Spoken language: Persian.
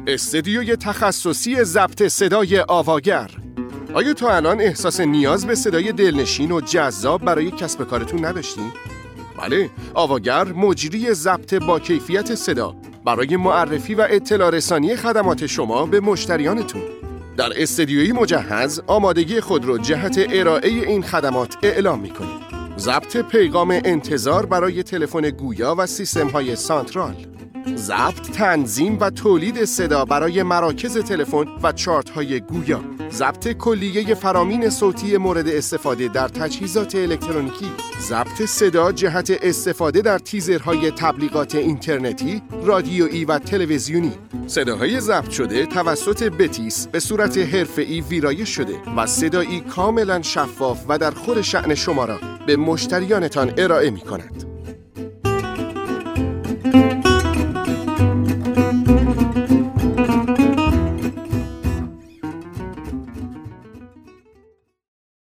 استدیوی تخصصی ضبط صدای آواگر. آیا تا الان احساس نیاز به صدای دلنشین و جذاب برای کسب کارتون نداشتین؟ بله، آواگر مجری ضبط با کیفیت صدا برای معرفی و اطلاع رسانی خدمات شما به مشتریانتون. در استدیویی مجهز آمادگی خود را جهت ارائه این خدمات اعلام می‌کنید. ضبط پیغام انتظار برای تلفن گویا و سیستم‌های سانترال. ضبط، تنظیم و تولید صدا برای مراکز تلفن و چارت‌های گویا. ضبط کلیه فرامین صوتی مورد استفاده در تجهیزات الکترونیکی. ضبط صدا جهت استفاده در تیزرهای تبلیغات اینترنتی، رادیویی و تلویزیونی. صداهای ضبط شده توسط بتیس به صورت حرفه‌ای ویرایش شده و صدایی کاملا شفاف و در خور شأن شما را به مشتریانتان ارائه می‌کند.